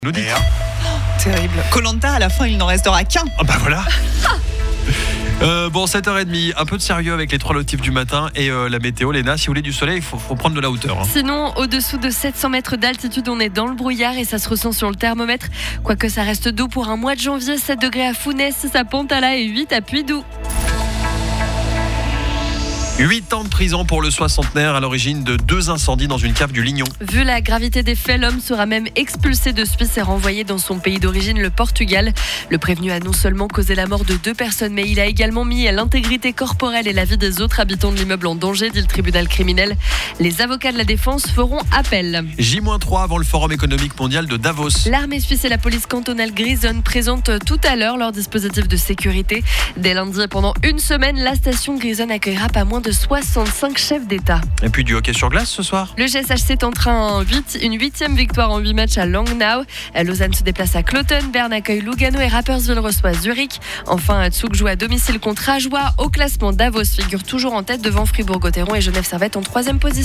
Nous dit. Terrible. Koh-Lanta, à la fin, il n'en restera qu'un. Ah bah voilà. Bon, 7h30, un peu de sérieux avec les 3 lotifs du matin et la météo. Léna, si vous voulez du soleil, il faut prendre de la hauteur. Sinon, au-dessous de 700 mètres d'altitude, on est dans le brouillard et ça se ressent sur le thermomètre. Quoique ça reste doux pour un mois de janvier, 7 degrés à Founès, ça Pontala et 8 à Puydou. 8 ans de prison pour le soixantenaire à l'origine de 2 incendies dans une cave du Lignon. Vu la gravité des faits, l'homme sera même expulsé de Suisse et renvoyé dans son pays d'origine, le Portugal. Le prévenu a non seulement causé la mort de 2 personnes, mais il a également mis l'intégrité corporelle et la vie des autres habitants de l'immeuble en danger, dit le tribunal criminel. Les avocats de la défense feront appel. J-3 avant le Forum économique mondial de Davos. L'armée suisse et la police cantonale grisonne présentent tout à l'heure leur dispositif de sécurité. Dès lundi et pendant une semaine, la station grisonne accueillera pas moins de 65 chefs d'État. Et puis du hockey sur glace ce soir. Le GSHC tentera une 8e victoire en 8 matchs à Langnau. Lausanne se déplace à Cloton, Berne accueille Lugano et Rapperswil reçoit Zurich. Enfin, Zug joue à domicile contre Ajoie. Au classement, Davos figure toujours en tête devant Fribourg-Gotteron et Genève-Servette en 3e position.